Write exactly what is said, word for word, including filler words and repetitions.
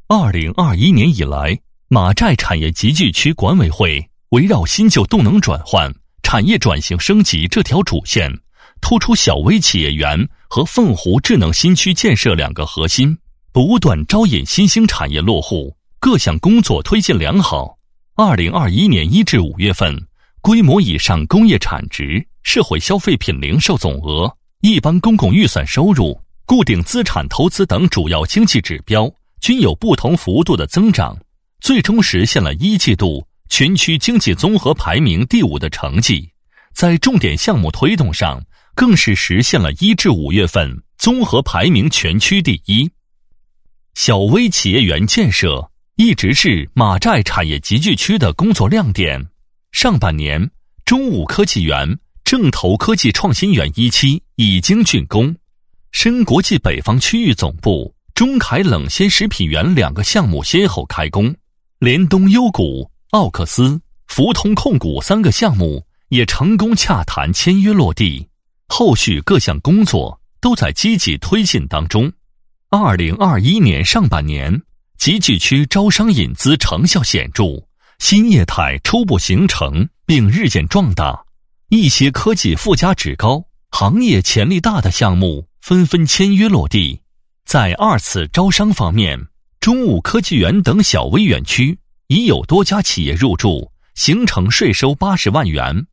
二零二一年以来，马寨产业集聚区管委会围绕新旧动能转换、产业转型升级这条主线，突出小微企业园和凤湖智能新区建设两个核心，不断招引新兴产业落户，各项工作推进良好。二零二一年一至五月份，规模以上工业产值、社会消费品零售总额、一般公共预算收入、固定资产投资等主要经济指标均有不同幅度的增长，最终实现了一季度全区经济综合排名第五的成绩。在重点项目推动上，更是实现了一至五月份综合排名全区第一。小微企业园建设一直是马寨产业集聚区的工作亮点。上半年，中武科技园、正投科技创新园一期已经竣工，深国际北方区域总部、中凯冷鲜食品园两个项目先后开工，联东优谷、奥克斯、福通控股三个项目也成功洽谈签约落地，后续各项工作都在积极推进当中。二零二一年上半年，集聚区招商引资成效显著，新业态初步形成并日渐壮大，一些科技附加值高、行业潜力大的项目纷纷签约落地。在二次招商方面，中武科技园等小微园区已有多家企业入驻，形成税收八十万元、